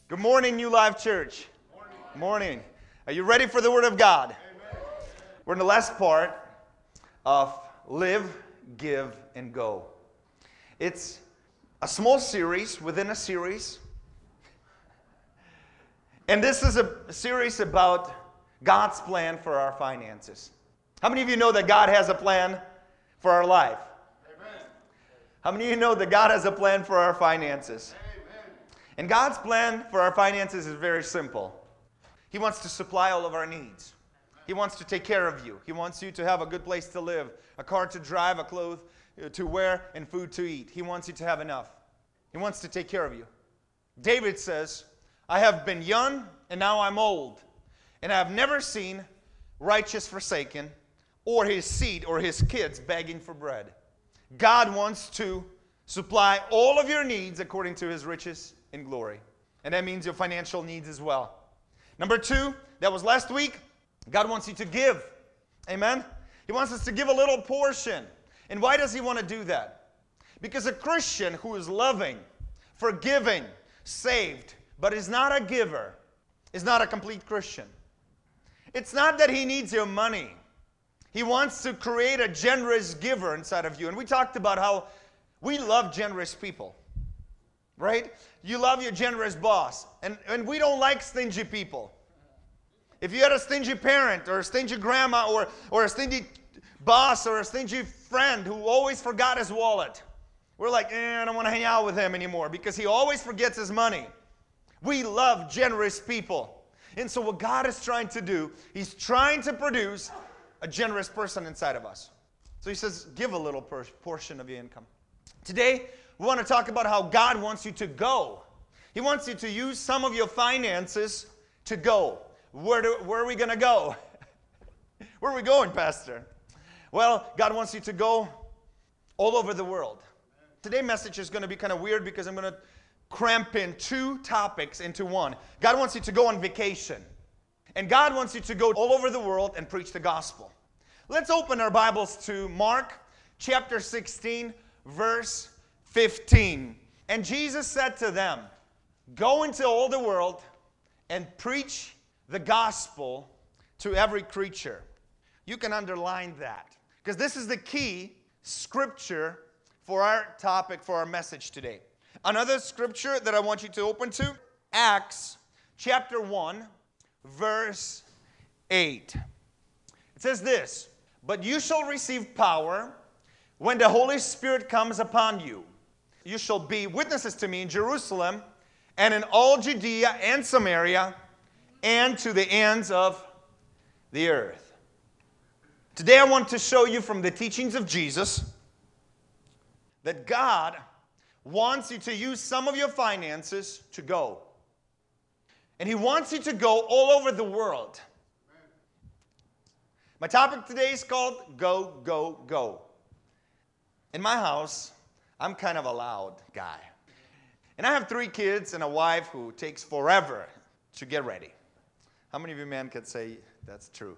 Good morning, New Life Church. Morning. Are you ready for the Word of God? Amen. We're in the last part of Live, Give, and Go. It's a small series within a series. And this is a series about God's plan for our finances. How many of you know that God has a plan for our life? Amen. How many of you know that God has a plan for our finances? Amen. And God's plan for our finances is very simple. He wants to supply all of our needs. He wants to take care of you. He wants you to have a good place to live, a car to drive, a clothes to wear, and food to eat. He wants you to have enough. He wants to take care of you. David says, I have been young and now I'm old, and I have never seen righteous forsaken, or his seed or his kids begging for bread. God wants to supply all of your needs according to his riches in glory. And that means your financial needs as well. Number two, that was last week, God wants you to give. Amen? He wants us to give a little portion. And why does he want to do that? Because a Christian who is loving, forgiving, saved, but is not a giver, is not a complete Christian. It's not that he needs your money. He wants to create a generous giver inside of you. And we talked about how we love generous people. Right? You love your generous boss. And we don't like stingy people. If you had a stingy parent or a stingy grandma or a stingy boss or a stingy friend who always forgot his wallet, we're like, I don't want to hang out with him anymore because he always forgets his money. We love generous people. And so what God is trying to do, he's trying to produce a generous person inside of us. So he says, give a little portion of your income. Today, we want to talk about how God wants you to go. He wants you to use some of your finances to go. Where are we going to go? Where are we going, Pastor? Well, God wants you to go all over the world. Today's message is going to be kind of weird because I'm going to cramp in two topics into one. God wants you to go on vacation. And God wants you to go all over the world and preach the gospel. Let's open our Bibles to Mark chapter 16, verse 15. And Jesus said to them, go into all the world and preach the gospel to every creature. You can underline that because this is the key scripture for our topic, for our message today. Another scripture that I want you to open to, Acts chapter 1, verse 8. It says this, but you shall receive power when the Holy Spirit comes upon you. You shall be witnesses to me in Jerusalem and in all Judea and Samaria and to the ends of the earth. Today I want to show you from the teachings of Jesus that God wants you to use some of your finances to go. And he wants you to go all over the world. My topic today is called Go, Go, Go. In my house, I'm kind of a loud guy. And I have 3 kids and a wife who takes forever to get ready. How many of you men could say that's true?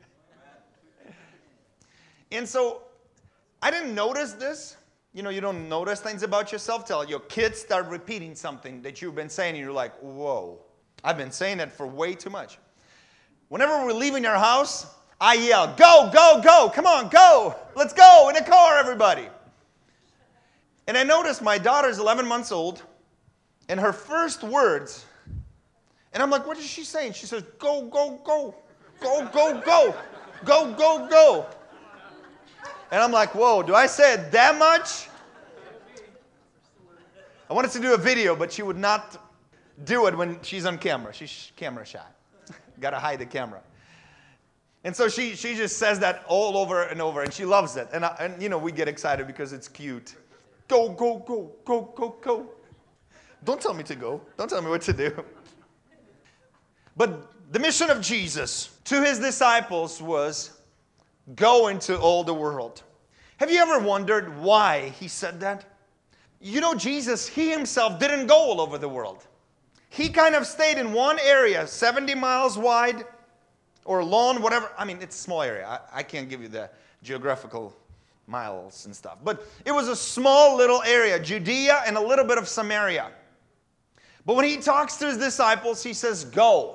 And so I didn't notice this. You know, you don't notice things about yourself till your kids start repeating something that you've been saying and you're like, whoa, I've been saying that for way too much. Whenever we're leaving our house, I yell, go, go, go, come on, go. Let's go in the car, everybody. And I noticed my daughter's 11 months old, and her first words, and I'm like, what is she saying? She says, go, go, go, go, go, go, go, go, go. And I'm like, whoa, do I say it that much? I wanted to do a video, but she would not do it when she's on camera. She's camera shy. Got to hide the camera. And so she just says that all over and over, and she loves it. And you know, we get excited because it's cute. Go, go, go, go, go, go. Don't tell me to go. Don't tell me what to do. But the mission of Jesus to his disciples was go into all the world. Have you ever wondered why he said that? You know, Jesus, he himself didn't go all over the world. He kind of stayed in one area, 70 miles wide or long, whatever. I mean, it's a small area. I can't give you the geographical miles and stuff. But it was a small little area, Judea and a little bit of Samaria. But when he talks to his disciples, he says, go.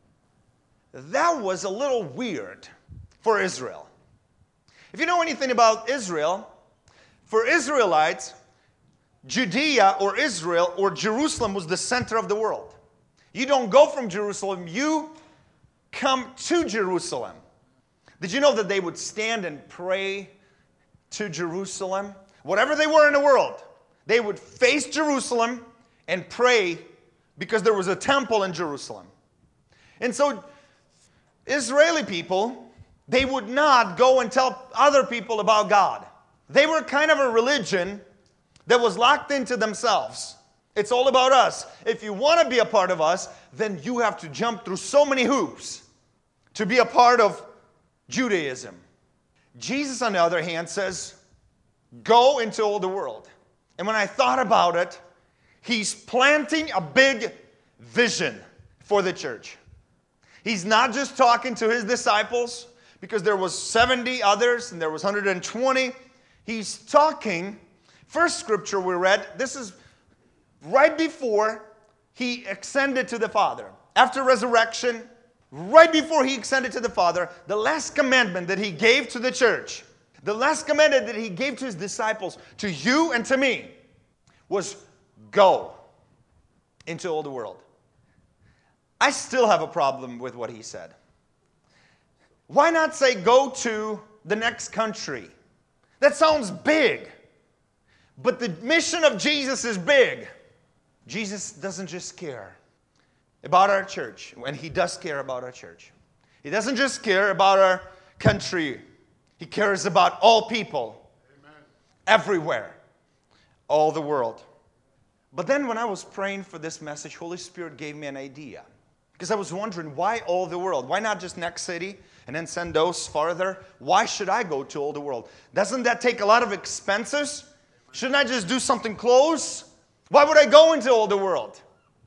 That was a little weird for Israel. If you know anything about Israel, for Israelites, Judea or Israel or Jerusalem was the center of the world. You don't go from Jerusalem, you come to Jerusalem. Did you know that they would stand and pray to Jerusalem? Whatever they were in the world, they would face Jerusalem and pray because there was a temple in Jerusalem. And so Israeli people, they would not go and tell other people about God. They were kind of a religion that was locked into themselves. It's all about us. If you want to be a part of us, then you have to jump through so many hoops to be a part of Judaism. Jesus, on the other hand, says, go into all the world. And when I thought about it, he's planting a big vision for the church. He's not just talking to his disciples, because there was 70 others and there was 120. He's talking, first scripture we read, this is right before he ascended to the Father. After resurrection, right before he ascended to the Father, the last commandment that he gave to the church, the last commandment that he gave to his disciples, to you and to me, was go into all the world. I still have a problem with what he said. Why not say go to the next country? That sounds big. But the mission of Jesus is big. Jesus doesn't just care about our church, and he does care about our church. He doesn't just care about our country. He cares about all people. Amen. Everywhere. All the world. But then when I was praying for this message, Holy Spirit gave me an idea. Because I was wondering, why all the world? Why not just next city and then send those farther? Why should I go to all the world? Doesn't that take a lot of expenses? Shouldn't I just do something close? Why would I go into all the world?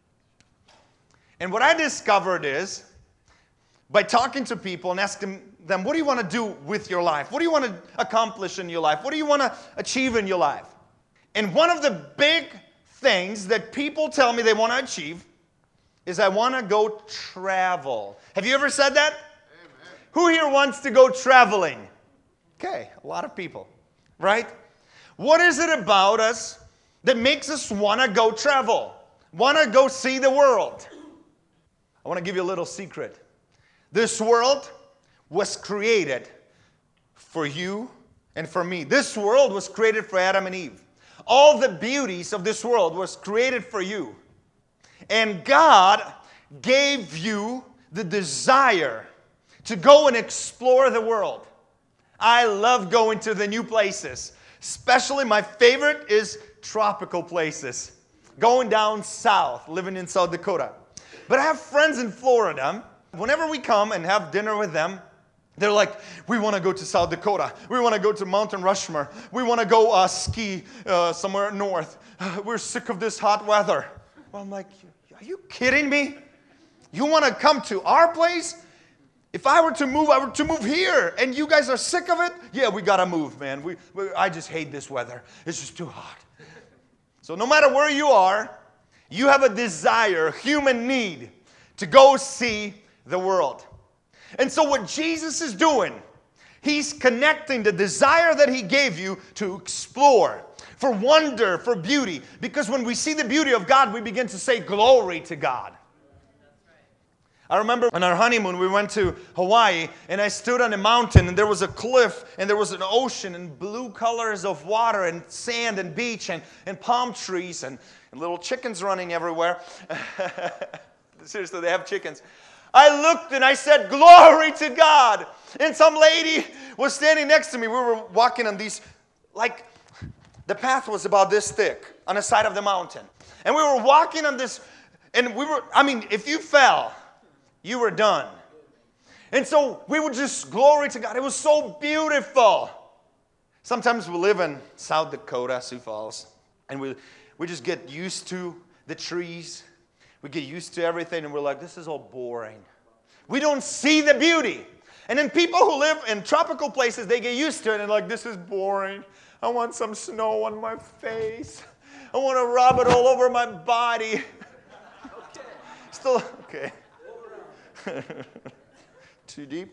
And what I discovered is, by talking to people and asking them, what do you want to do with your life? What do you want to accomplish in your life? What do you want to achieve in your life? And one of the big things that people tell me they want to achieve is I want to go travel. Have you ever said that? Amen. Who here wants to go traveling? Okay, a lot of people, right? What is it about us that makes us want to go travel? Want to go see the world? I want to give you a little secret. This world was created for you and for me. This world was created for Adam and Eve. All the beauties of this world was created for you. And God gave you the desire to go and explore the world. I love going to the new places. Especially my favorite is tropical places. Going down south, living in South Dakota. But I have friends in Florida. Whenever we come and have dinner with them, they're like, we want to go to South Dakota. We want to go to Mountain Rushmore. We want to go ski somewhere north. We're sick of this hot weather. Well, I'm like, are you kidding me? You want to come to our place? If I were to move here, and you guys are sick of it? Yeah, we got to move, man. I just hate this weather. It's just too hot. So no matter where you are, you have a desire, human need, to go see the world. And so what Jesus is doing, he's connecting the desire that he gave you to explore, for wonder, for beauty. Because when we see the beauty of God, we begin to say glory to God. I remember on our honeymoon, we went to Hawaii, and I stood on a mountain, and there was a cliff, and there was an ocean, and blue colors of water, and sand, and beach, and palm trees, and little chickens running everywhere. Seriously, they have chickens. I looked and I said, glory to God. And some lady was standing next to me. We were walking on these, like, the path was about this thick on the side of the mountain. And we were walking on this, and if you fell, you were done. And so we would just glory to God. It was so beautiful. Sometimes we live in South Dakota, Sioux Falls, and we just get used to the trees. We get used to everything, and we're like, this is all boring. We don't see the beauty. And then people who live in tropical places, they get used to it, and they're like, this is boring. I want some snow on my face. I want to rub it all over my body. Still, okay. Too deep?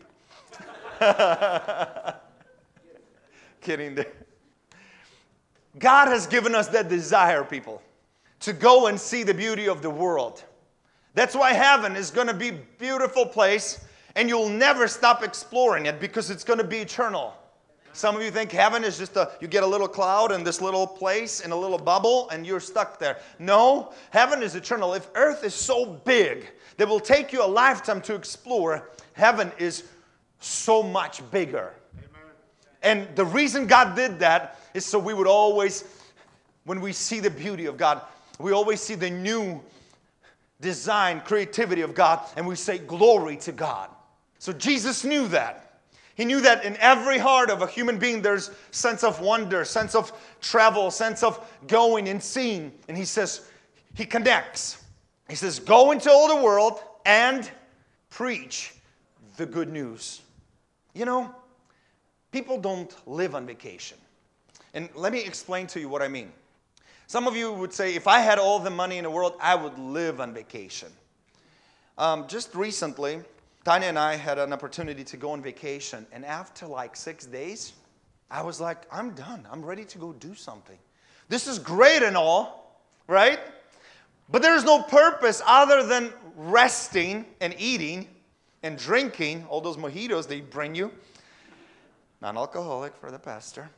Kidding there. God has given us that desire, people, to go and see the beauty of the world. That's why heaven is going to be a beautiful place, and you'll never stop exploring it because it's going to be eternal. Some of you think heaven is just you get a little cloud in this little place in a little bubble and you're stuck there. No, heaven is eternal. If earth is so big that will take you a lifetime to explore, heaven is so much bigger. Amen. And the reason God did that is so we would always, when we see the beauty of God, we always see the new design, creativity of God, and we say glory to God. So Jesus knew that. He knew that in every heart of a human being there's sense of wonder, sense of travel, sense of going and seeing. And he says, he connects. He says, go into all the world and preach the good news. You know, people don't live on vacation. And let me explain to you what I mean. Some of you would say, if I had all the money in the world, I would live on vacation. Just recently, Tanya and I had an opportunity to go on vacation, and after like 6 days, I was like, I'm done. I'm ready to go do something. This is great and all, right? But there's no purpose other than resting and eating and drinking all those mojitos they bring you. Non-alcoholic for the pastor.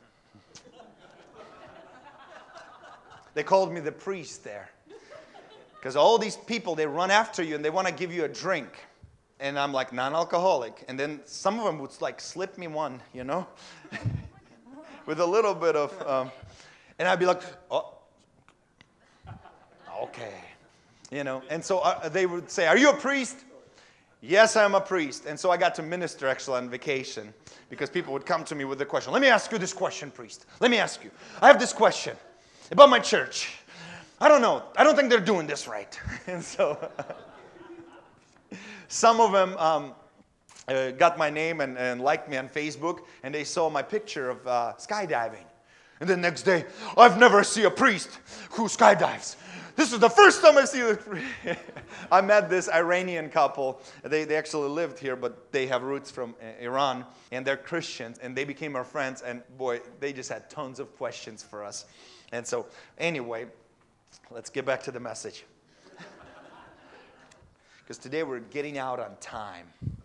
They called me the priest there. Because all these people, they run after you and they want to give you a drink. And I'm like, non-alcoholic. And then some of them would like slip me one, you know, with a little bit of, and I'd be like, oh, okay, you know. And so they would say, are you a priest? Yes, I'm a priest. And so I got to minister actually on vacation because people would come to me with the question. Let me ask you this question, priest. Let me ask you. I have this question about my church. I don't know. I don't think they're doing this right. And so some of them got my name and liked me on Facebook, and they saw my picture of skydiving. And the next day, I've never seen a priest who skydives. This is the first time I see this. I met this Iranian couple. They actually lived here, but they have roots from Iran, and they're Christians, and they became our friends, and boy, they just had tons of questions for us. And so, anyway, let's get back to the message. Because today we're getting out on time.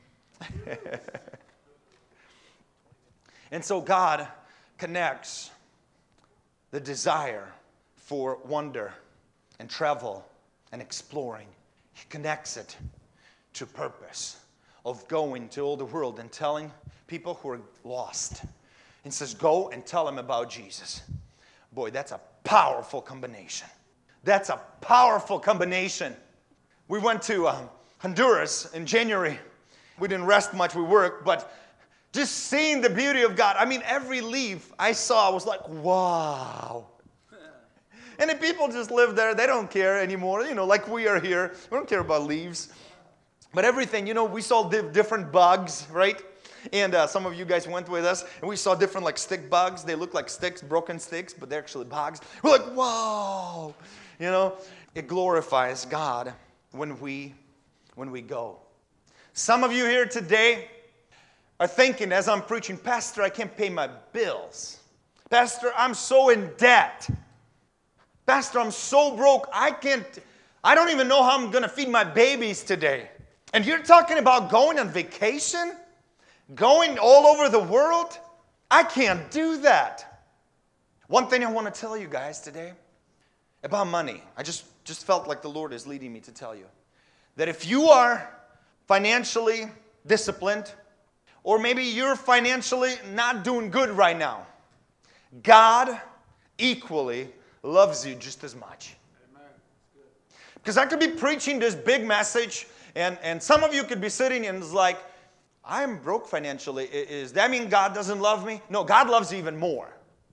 And so God connects the desire for wonder and travel and exploring. He connects it to purpose of going to all the world and telling people who are lost. And says, go and tell them about Jesus. Boy, that's a powerful combination. That's a powerful combination. We went to Honduras in January. We didn't rest much, we worked, but just seeing the beauty of God. I mean, every leaf I saw was like, wow. And the people just live there. They don't care anymore, you know, like we are here. We don't care about leaves. But everything, you know, we saw different bugs, right? And some of you guys went with us, and we saw different like stick bugs. They look like sticks, broken sticks, but they're actually bugs. We're like, wow. You know, it glorifies God when we go. Some of you here today are thinking as I'm preaching, Pastor, I can't pay my bills. Pastor, I'm so in debt. Pastor, I'm so broke, I don't even know how I'm going to feed my babies today. And you're talking about going on vacation? Going all over the world? I can't do that. One thing I want to tell you guys today about money. I just felt like the Lord is leading me to tell you. That if you are financially disciplined, or maybe you're financially not doing good right now, God equally loves you just as much. Because I could be preaching this big message, and some of you could be sitting and it's like, I'm broke financially. Does that mean God doesn't love me? No, God loves you even more.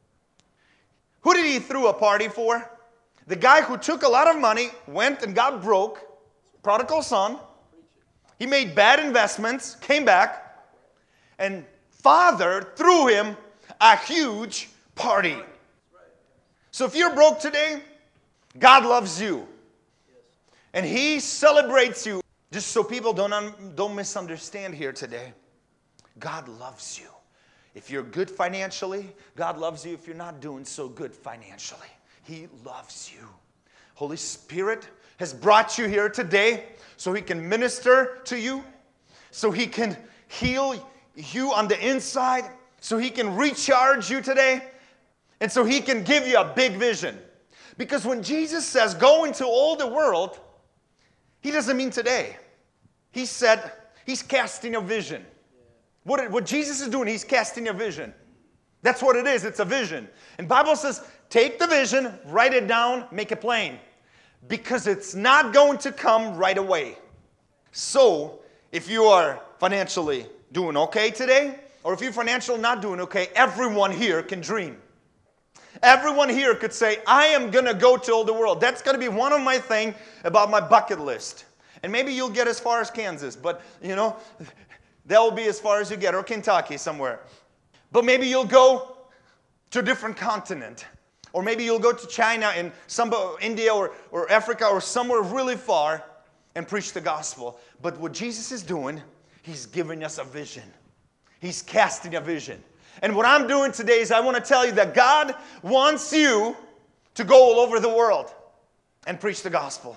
Who did he throw a party for? The guy who took a lot of money, went and got broke, prodigal son. He made bad investments, came back, and Father threw him a huge party. So if you're broke today, God loves you. And He celebrates you. Just so people don't misunderstand here today. God loves you. If you're good financially, God loves you. If you're not doing so good financially, He loves you. Holy Spirit has brought you here today so He can minister to you, so He can heal you on the inside, so He can recharge you today, and so He can give you a big vision. Because when Jesus says, go into all the world, He doesn't mean today. He said, He's casting a vision. What Jesus is doing, He's casting a vision. That's what it is. It's a vision. And the Bible says, take the vision, write it down, make it plain. Because it's not going to come right away. So, if you are financially doing okay today, or if you're financially not doing okay, everyone here can dream. Everyone here could say, I am going to go to all the world. That's going to be one of my things about my bucket list. And maybe you'll get as far as Kansas, but that will be as far as you get, or Kentucky somewhere. But maybe you'll go to a different continent. Or maybe you'll go to China and India or Africa or somewhere really far and preach the gospel. But what Jesus is doing, He's giving us a vision. He's casting a vision. And what I'm doing today is I want to tell you that God wants you to go all over the world and preach the gospel.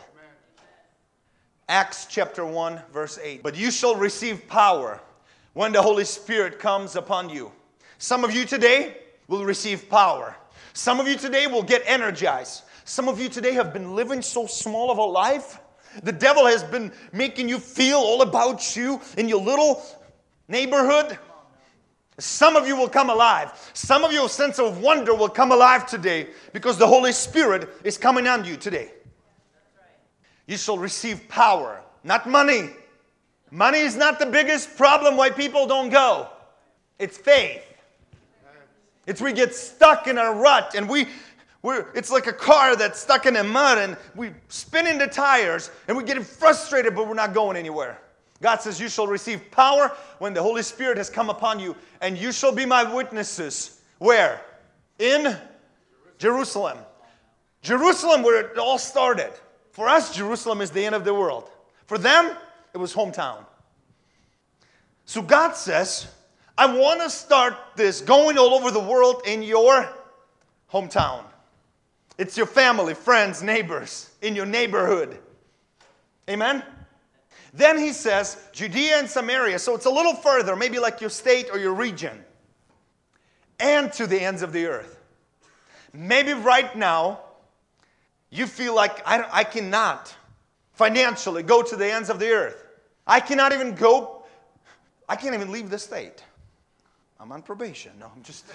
Acts chapter 1, verse 8. But you shall receive power when the Holy Spirit comes upon you. Some of you today will receive power. Some of you today will get energized. Some of you today have been living so small of a life. The devil has been making you feel all about you in your little neighborhood. Some of you will come alive. Some of your sense of wonder will come alive today because the Holy Spirit is coming on you today. You shall receive power, not money. Money is not the biggest problem why people don't go. It's faith. It's we get stuck in a rut and it's like a car that's stuck in the mud and we spinning the tires and we're getting frustrated but we're not going anywhere. God says you shall receive power when the Holy Spirit has come upon you and you shall be my witnesses. Where? In Jerusalem. Jerusalem where it all started. For us, Jerusalem is the end of the world. For them, it was hometown. So God says, I want to start this going all over the world in your hometown. It's your family, friends, neighbors, in your neighborhood. Amen? Then He says, Judea and Samaria. So it's a little further, maybe like your state or your region. And to the ends of the earth. Maybe right now, you feel like I cannot financially go to the ends of the earth. I can't even leave the state. I'm on probation. No, I'm just...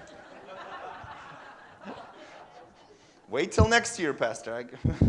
Wait till next year, Pastor.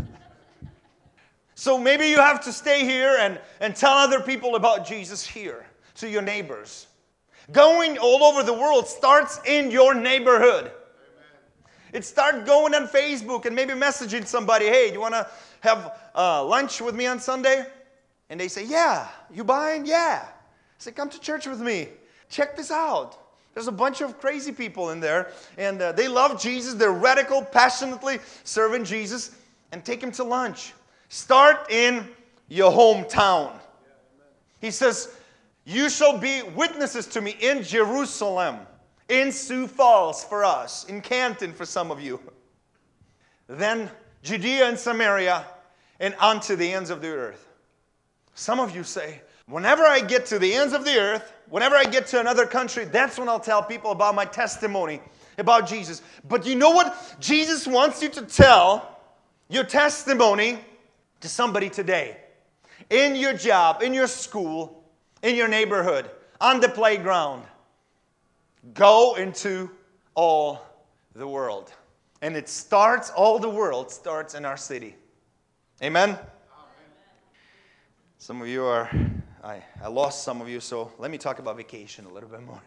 So maybe you have to stay here and tell other people about Jesus here, to your neighbors. Going all over the world starts in your neighborhood. It starts going on Facebook and maybe messaging somebody, hey, do you want to have lunch with me on Sunday? And they say, yeah. You buying? Yeah. I say, come to church with me. Check this out. There's a bunch of crazy people in there. And they love Jesus. They're radical, passionately serving Jesus. And take them to lunch. Start in your hometown. He says, you shall be witnesses to me in Jerusalem. In Sioux Falls for us. In Canton for some of you. Then Judea and Samaria. And unto the ends of the earth. Some of you say, whenever I get to the ends of the earth, whenever I get to another country, that's when I'll tell people about my testimony, about Jesus. But you know what? Jesus wants you to tell your testimony to somebody today. In your job, in your school, in your neighborhood, on the playground. Go into all the world. And all the world starts in our city. Amen? Some of you I lost some of you, so let me talk about vacation a little bit more.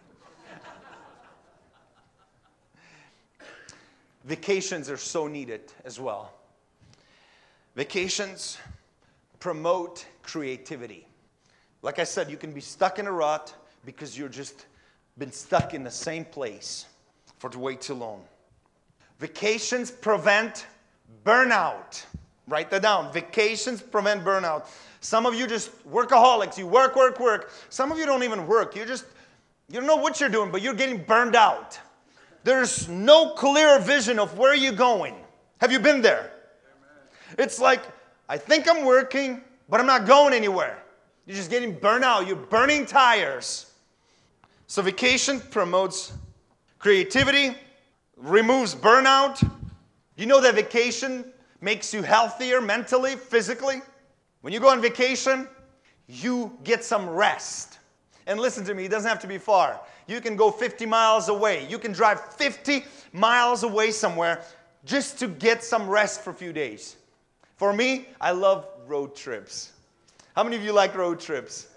Vacations are so needed as well. Vacations promote creativity. Like I said, you can be stuck in a rut because you're just been stuck in the same place for way too long. Vacations prevent burnout. Write that down. Vacations prevent burnout. Some of you just workaholics. You work, work, work. Some of you don't even work. You don't know what you're doing, but you're getting burned out. There's no clear vision of where you're going. Have you been there? It's like, I think I'm working, but I'm not going anywhere. You're just getting burned out. You're burning tires. So vacation promotes creativity, removes burnout. You know that vacation makes you healthier mentally, physically. When you go on vacation, you get some rest. And listen to me, it doesn't have to be far. You can go 50 miles away. You can drive 50 miles away somewhere just to get some rest for a few days. For me, I love road trips. How many of you like road trips?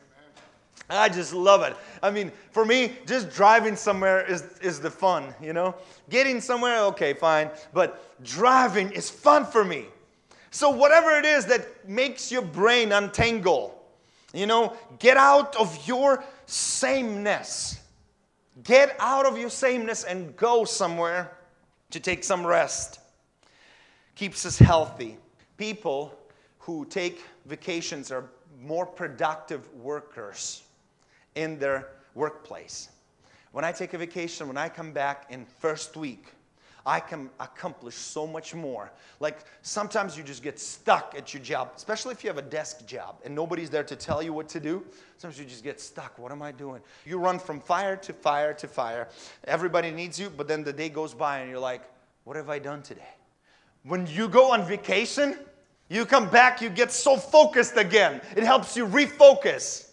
I just love it. I mean, for me, just driving somewhere is the fun, you know. Getting somewhere, okay, fine. But driving is fun for me. So whatever it is that makes your brain untangle, you know, get out of your sameness. Get out of your sameness and go somewhere to take some rest. Keeps us healthy. People who take vacations are more productive workers in their workplace. When I take a vacation, when I come back in first week, I can accomplish so much more. Like sometimes you just get stuck at your job, especially if you have a desk job and nobody's there to tell you what to do. Sometimes you just get stuck. What am I doing? You run from fire to fire to fire. Everybody needs you, but then the day goes by and you're like, what have I done today? When you go on vacation, you come back, you get so focused again. It helps you refocus.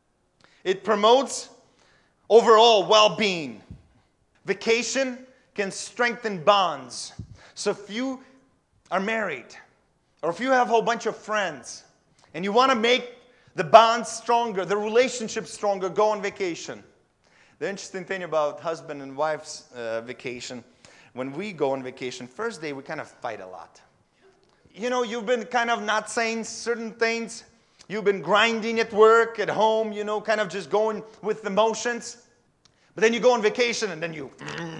It promotes overall well-being. Vacation can strengthen bonds. So if you are married, or if you have a whole bunch of friends, and you want to make the bonds stronger, the relationship stronger, go on vacation. The interesting thing about husband and wife's vacation, when we go on vacation, first day we kind of fight a lot. You know, you've been kind of not saying certain things. You've been grinding at work, at home, you know, kind of just going with the motions. But then you go on vacation and then you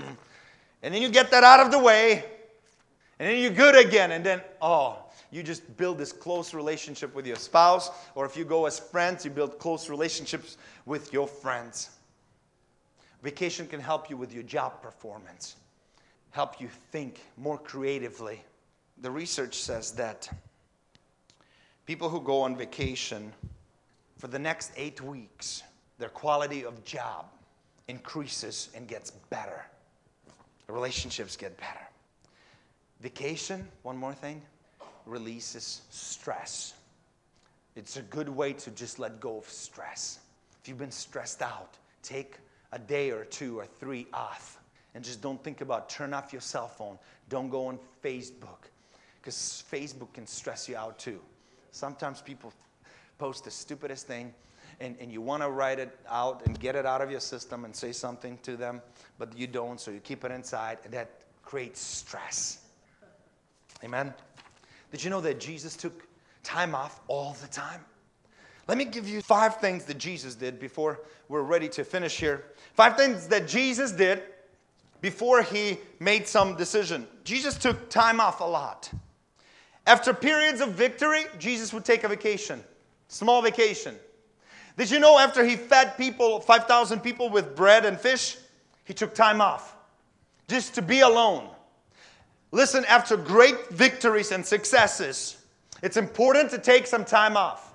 get that out of the way. And then you're good again. And then, you just build this close relationship with your spouse. Or if you go as friends, you build close relationships with your friends. Vacation can help you with your job performance. Help you think more creatively. The research says that people who go on vacation for the next 8 weeks, their quality of job increases and gets better. The relationships get better. Vacation, one more thing, releases stress. It's a good way to just let go of stress. If you've been stressed out, take a day or 2 or 3 off and just don't think about it. Turn off your cell phone. Don't go on Facebook because Facebook can stress you out too. Sometimes people post the stupidest thing and you want to write it out and get it out of your system and say something to them, but you don't, so you keep it inside, and that creates stress. Amen? Did you know that Jesus took time off all the time? Let me give you 5 things that Jesus did before we're ready to finish here. 5 things that Jesus did before he made some decision. Jesus took time off a lot. After periods of victory, Jesus would take a vacation, small vacation. Did you know after he fed people, 5,000 people with bread and fish, he took time off just to be alone. Listen, after great victories and successes, it's important to take some time off.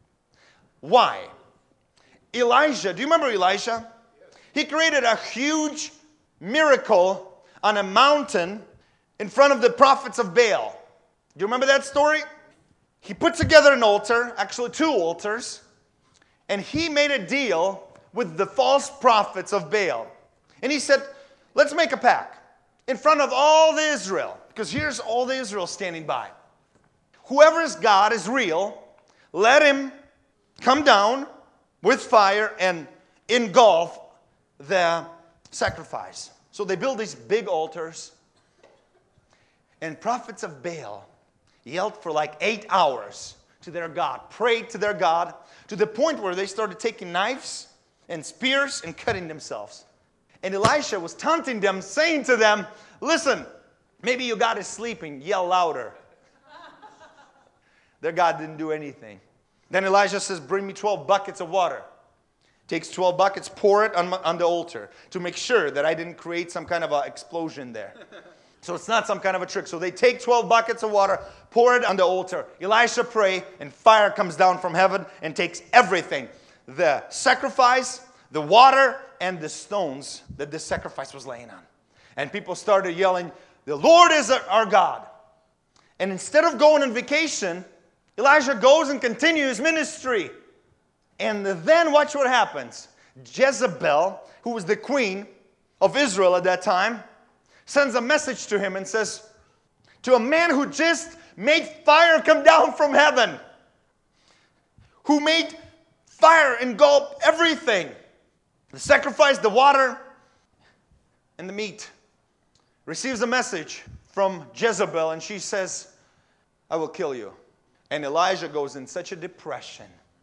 Why? Elijah, do you remember Elijah? He created a huge miracle on a mountain in front of the prophets of Baal. Do you remember that story? He put together an altar, actually 2 altars, and he made a deal with the false prophets of Baal. And he said, let's make a pact in front of all the Israel, because here's all the Israel standing by. Whoever's God is real, let him come down with fire and engulf the sacrifice. So they build these big altars, and prophets of Baal yelled for like 8 hours to their God, prayed to their God, to the point where they started taking knives and spears and cutting themselves. And Elisha was taunting them, saying to them, listen, maybe your God is sleeping, yell louder. Their God didn't do anything. Then Elijah says, bring me 12 buckets of water. Takes 12 buckets, pour it on the altar to make sure that I didn't create some kind of an explosion there. So it's not some kind of a trick. So they take 12 buckets of water, pour it on the altar. Elisha pray, and fire comes down from heaven and takes everything. The sacrifice, the water, and the stones that the sacrifice was laying on. And people started yelling, the Lord is our God. And instead of going on vacation, Elijah goes and continues ministry. And then watch what happens. Jezebel, who was the queen of Israel at that time, sends a message to him and says, to a man who just made fire come down from heaven, who made fire engulf everything, the sacrifice, the water, and the meat, receives a message from Jezebel, and she says, I will kill you. And Elijah goes in such a depression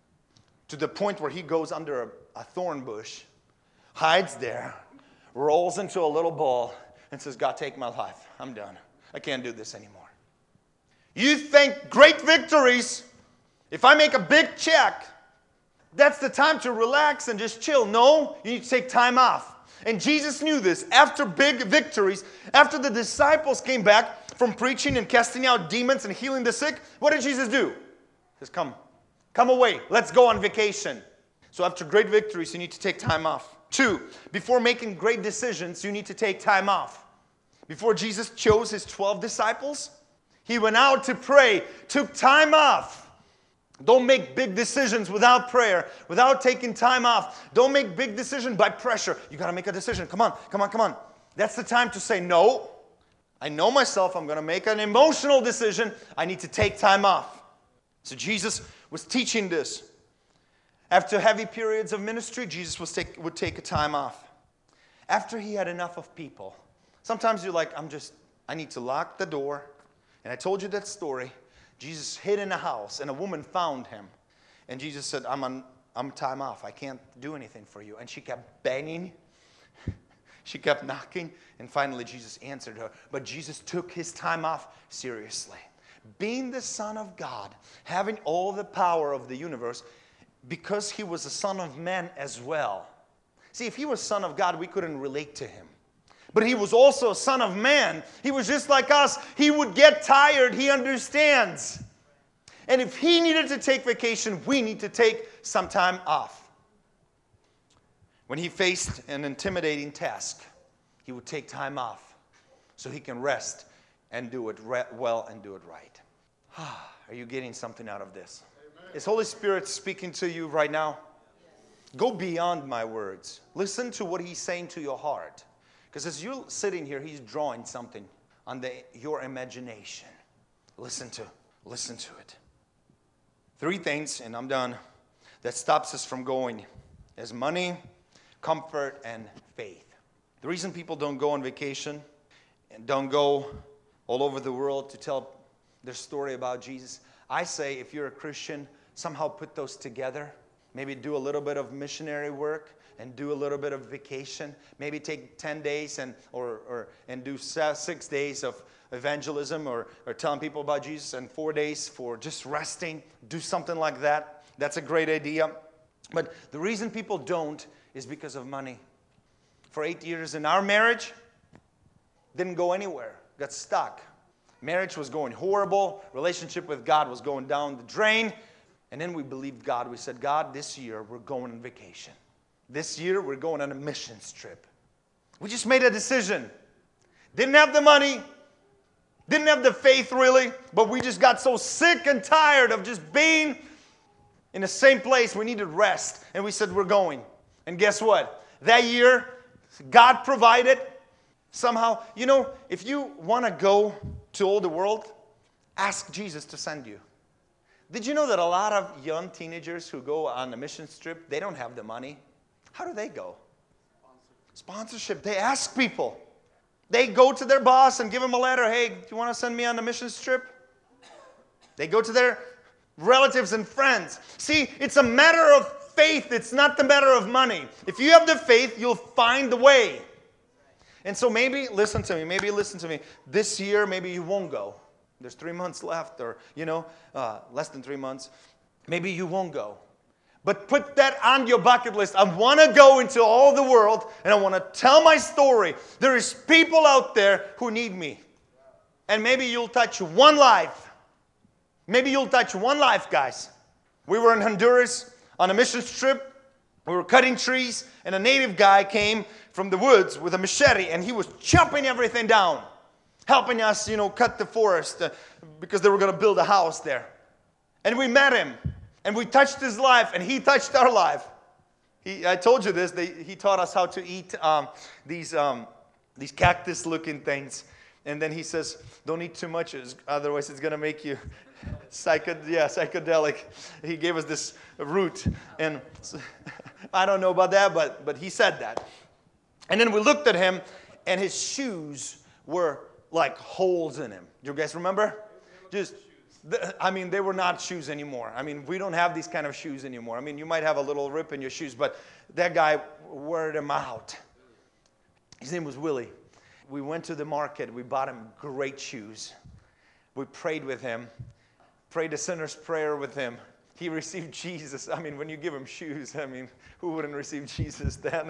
to the point where he goes under a thorn bush, hides there, rolls into a little ball, and says, God, take my life. I'm done. I can't do this anymore. You think great victories, if I make a big check, that's the time to relax and just chill. No, you need to take time off. And Jesus knew this. After big victories, after the disciples came back from preaching and casting out demons and healing the sick, what did Jesus do? He says, come away. Let's go on vacation. So after great victories, you need to take time off. 2, before making great decisions, you need to take time off. Before Jesus chose his 12 disciples, he went out to pray, took time off. Don't make big decisions without prayer, without taking time off. Don't make big decisions by pressure. You got to make a decision. Come on. That's the time to say, no, I know myself. I'm going to make an emotional decision. I need to take time off. So Jesus was teaching this. After heavy periods of ministry, Jesus would take a time off. After he had enough of people. Sometimes you're like, I need to lock the door. And I told you that story. Jesus hid in a house, and a woman found him. And Jesus said, I'm time off. I can't do anything for you. And she kept banging. She kept knocking. And finally, Jesus answered her. But Jesus took his time off seriously. Being the Son of God, having all the power of the universe, because he was a son of man as well. See, if he was Son of God, we couldn't relate to him. But he was also a son of man. He was just like us. He would get tired. He understands. And if he needed to take vacation, we need to take some time off. When he faced an intimidating task, he would take time off so he can rest and do it well and do it right. Are you getting something out of this? Amen. Is Holy Spirit speaking to you right now? Go beyond my words. Listen to what he's saying to your heart. Because as you're sitting here, he's drawing something on your imagination. Listen to it. 3 things, and I'm done, that stops us from going is money, comfort, and faith. The reason people don't go on vacation and don't go all over the world to tell their story about Jesus, I say if you're a Christian, somehow put those together. Maybe do a little bit of missionary work and do a little bit of vacation. Maybe take 10 days and do 6 days of evangelism or telling people about Jesus and 4 days for just resting. Do something like that. That's a great idea. But the reason people don't is because of money. For 8 years in our marriage, didn't go anywhere. Got stuck. Marriage was going horrible. Relationship with God was going down the drain. And then we believed God. We said, God, this year we're going on vacation. This year we're going on a missions trip. We just made a decision. Didn't have the money. Didn't have the faith really. But we just got so sick and tired of just being in the same place. We needed rest. And we said, we're going. And guess what? That year, God provided. Somehow, if you want to go to all the world, ask Jesus to send you. Did you know that a lot of young teenagers who go on a mission trip, they don't have the money? How do they go? Sponsorship. They ask people. They go to their boss and give them a letter. Hey, do you want to send me on a mission trip? They go to their relatives and friends. See, it's a matter of faith. It's not the matter of money. If you have the faith, you'll find the way. And so maybe listen to me. This year, maybe you won't go. There's 3 months left, or, less than 3 months. Maybe you won't go. But put that on your bucket list. I want to go into all the world, and I want to tell my story. There is people out there who need me. And maybe you'll touch one life. Maybe you'll touch one life, guys. We were in Honduras on a mission trip. We were cutting trees, and a native guy came from the woods with a machete, and he was chopping everything down, helping us, cut the forest because they were going to build a house there. And we met him. And we touched his life, and he touched our life. I told you this. He taught us how to eat these cactus-looking things. And then he says, don't eat too much, otherwise it's going to make you psychedelic. He gave us this root. And I don't know about that, but he said that. And then we looked at him, and his shoes were like holes in him. You guys remember? They were not shoes anymore. We don't have these kind of shoes anymore. You might have a little rip in your shoes, but that guy wore them out. His name was Willie. We went to the market. We bought him great shoes. We prayed with him, prayed a sinner's prayer with him. He received Jesus. When you give him shoes, who wouldn't receive Jesus then?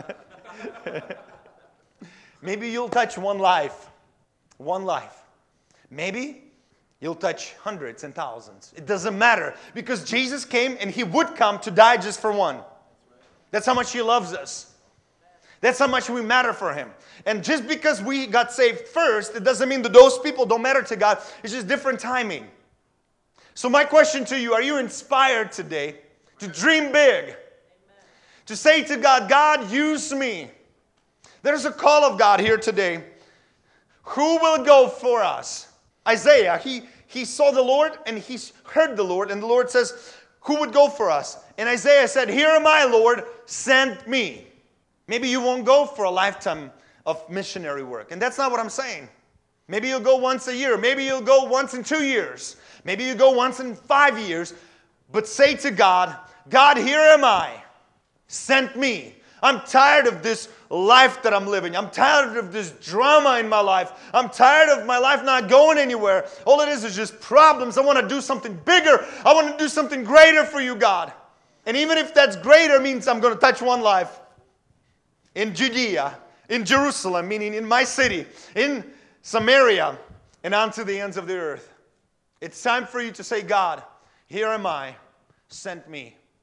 Maybe you'll touch one life. One life. Maybe you'll touch hundreds and thousands. It doesn't matter, because Jesus came, and he would come to die just for one. That's how much he loves us. That's how much we matter for him. And just because we got saved first, it doesn't mean that those people don't matter to God. It's just different timing. So my question to you, are you inspired today to dream big? Amen. To say to God, God, use me. There's a call of God here today. Who will go for us? Isaiah, he saw the Lord, and he heard the Lord, and the Lord says, who would go for us? And Isaiah said, here am I, Lord, send me. Maybe you won't go for a lifetime of missionary work, and that's not what I'm saying. Maybe you'll go once a year. Maybe you'll go once in 2 years. Maybe you go once in 5 years. But say to God, God, here am I. Send me. I'm tired of this life that I'm living. I'm tired of this drama in my life. I'm tired of my life not going anywhere. All it is just problems. I want to do something bigger. I want to do something greater for you, God. And even if that's greater means I'm going to touch one life. In Judea, in Jerusalem, meaning in my city, in Samaria, and onto the ends of the earth. It's time for you to say, God, here am I. Send me.